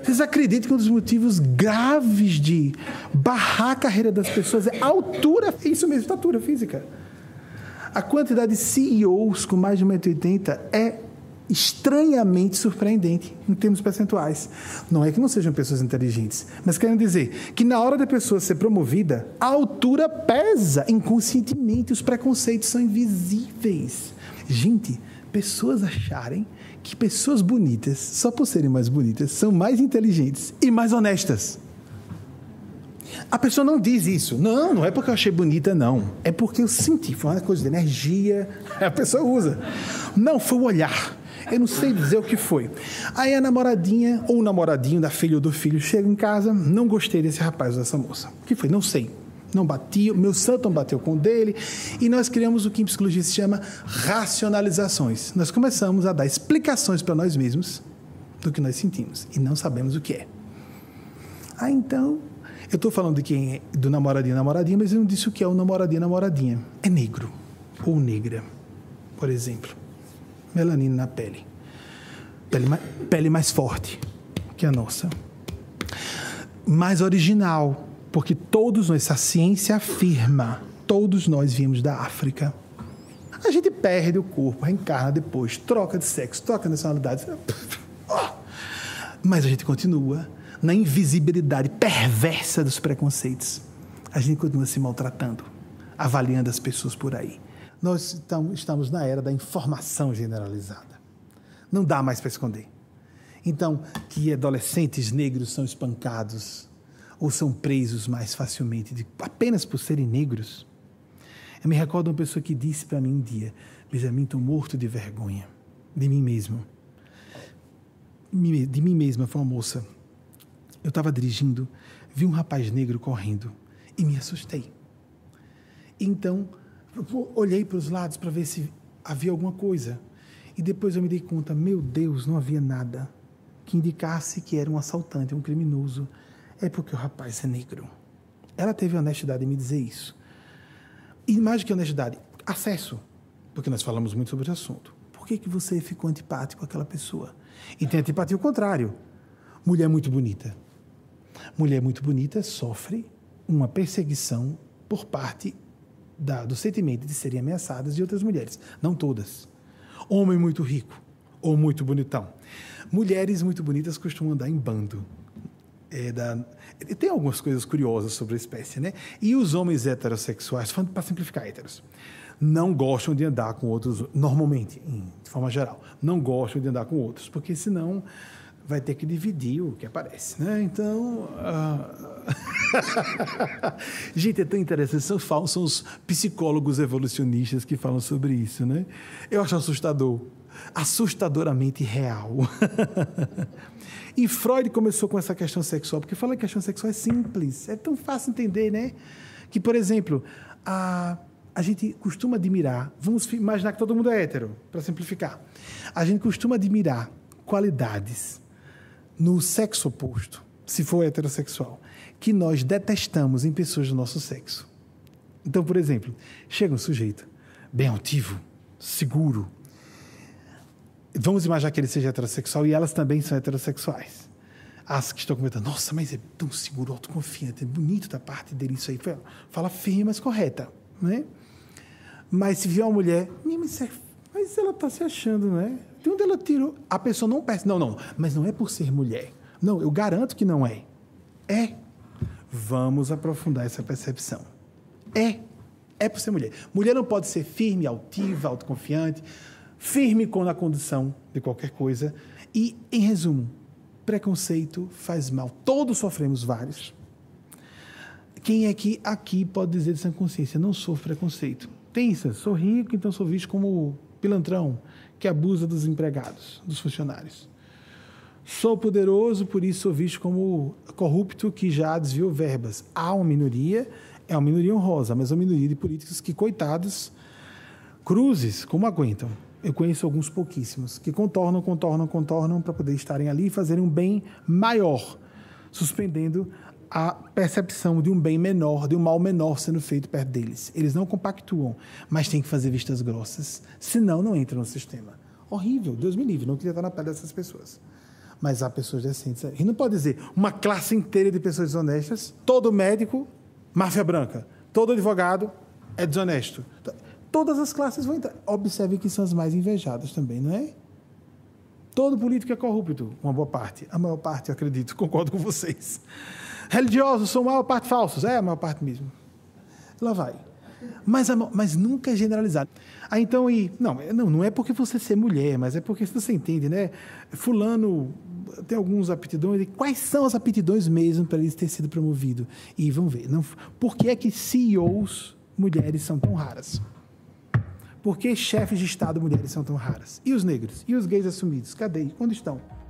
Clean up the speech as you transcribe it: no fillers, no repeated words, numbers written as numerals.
Vocês acreditam que um dos motivos graves de barrar a carreira das pessoas é a altura, isso mesmo, estatura física. A quantidade de CEOs com mais de 1,80 m é estranhamente surpreendente em termos percentuais. Não é que não sejam pessoas inteligentes, mas querem dizer que na hora da pessoa ser promovida, a altura pesa inconscientemente, os preconceitos são invisíveis. Gente, pessoas acharem que pessoas bonitas, só por serem mais bonitas, são mais inteligentes e mais honestas. A pessoa não diz isso. Não é porque eu achei bonita, não. É porque eu senti, foi uma coisa de energia, a pessoa usa. Não, foi o olhar. Eu não sei dizer o que foi. Aí a namoradinha ou o namoradinho da filha ou do filho chega em casa, não gostei desse rapaz ou dessa moça. O que foi? Não sei. Não bati, meu santo não bateu com o dele, e nós criamos o que em psicologia se chama racionalizações. Nós começamos a dar explicações para nós mesmos do que nós sentimos, e não sabemos o que é. Então, eu estou falando de quem é, do namoradinho, namoradinha, mas eu não disse o que é o namoradinho, namoradinha. É negro ou negra, por exemplo. Melanina na pele. Pele mais forte que a nossa. Mais original. Porque todos nós, a ciência afirma, todos nós viemos da África. A gente perde o corpo, reencarna depois, troca de sexo, troca de nacionalidade. Mas a gente continua na invisibilidade perversa dos preconceitos. A gente continua se maltratando, avaliando as pessoas por aí. Nós estamos na era da informação generalizada. Não dá mais para esconder. Então, que adolescentes negros são espancados ou são presos mais facilmente apenas por serem negros. Eu me recordo de uma pessoa que disse para mim um dia: Benjamin, estou morto de vergonha de mim mesmo. De mim mesma, foi uma moça. Eu estava dirigindo, vi um rapaz negro correndo e me assustei. Então, eu olhei para os lados para ver se havia alguma coisa. E depois eu me dei conta, meu Deus, não havia nada que indicasse que era um assaltante, um criminoso. É porque o rapaz é negro. Ela teve a honestidade de me dizer isso. E mais do que honestidade, acesso. Porque nós falamos muito sobre o assunto. Por que você ficou antipático àquela pessoa? E tem antipatia o contrário. Mulher muito bonita. Mulher muito bonita sofre uma perseguição por parte do sentimento de serem ameaçadas de outras mulheres. Não todas. Homem muito rico ou muito bonitão. Mulheres muito bonitas costumam andar em bando. Tem algumas coisas curiosas sobre a espécie, né? E os homens heterossexuais, para simplificar, héteros, não gostam de andar com outros, normalmente, de forma geral, não gostam de andar com outros, porque senão vai ter que dividir o que aparece, né? Então, gente, é tão interessante, são os psicólogos evolucionistas que falam sobre isso, né? Eu acho assustadoramente real. E Freud começou com essa questão sexual, porque fala que a questão sexual é simples, é tão fácil entender, né? Que, por exemplo, a gente costuma admirar, vamos imaginar que todo mundo é hétero, para simplificar. A gente costuma admirar qualidades no sexo oposto, se for heterossexual, que nós detestamos em pessoas do nosso sexo. Então, por exemplo, chega um sujeito bem altivo, seguro. Vamos imaginar que ele seja heterossexual e elas também são heterossexuais. As que estão comentando, nossa, mas é tão seguro, autoconfiante, é bonito da parte dele isso aí. Fala firme, mas correta, né? Mas se vier uma mulher, mas ela está se achando, né? De onde ela tirou? A pessoa não pensa, não, mas não é por ser mulher. Não, eu garanto que não é. É. Vamos aprofundar essa percepção. É por ser mulher. Mulher não pode ser firme, altiva, autoconfiante, firme com a condição de qualquer coisa. E, em resumo, preconceito faz mal. Todos sofremos vários. Quem é que aqui pode dizer de sã consciência, não sofro preconceito? Pensa, sou rico, então sou visto como pilantrão, que abusa dos empregados, dos funcionários. Sou poderoso, por isso sou visto como corrupto, que já desviou verbas. Há uma minoria, é uma minoria honrosa, mas é uma minoria de políticos que, coitados, cruzes, como aguentam? Eu conheço alguns pouquíssimos que contornam para poder estarem ali e fazerem um bem maior, suspendendo a percepção de um bem menor, de um mal menor sendo feito perto deles. Eles não compactuam, mas têm que fazer vistas grossas, senão não entram no sistema. Horrível, Deus me livre, não queria estar na pele dessas pessoas. Mas há pessoas decentes. A gente não pode dizer uma classe inteira de pessoas desonestas, todo médico, máfia branca, todo advogado é desonesto. Todas as classes vão entrar. Observe que são as mais invejadas também, não é? Todo político é corrupto, uma boa parte. A maior parte, eu acredito, concordo com vocês. Religiosos são a maior parte falsos. É a maior parte mesmo. Lá vai. Mas nunca é generalizado. Então, não é porque você ser mulher, mas é porque você entende, né? Fulano tem alguns aptidões. E quais são as aptidões mesmo para ele ter sido promovido? E vamos ver. Por que é que CEOs mulheres são tão raras? Por que chefes de Estado mulheres são tão raras? E os negros? E os gays assumidos? Cadê? Onde estão?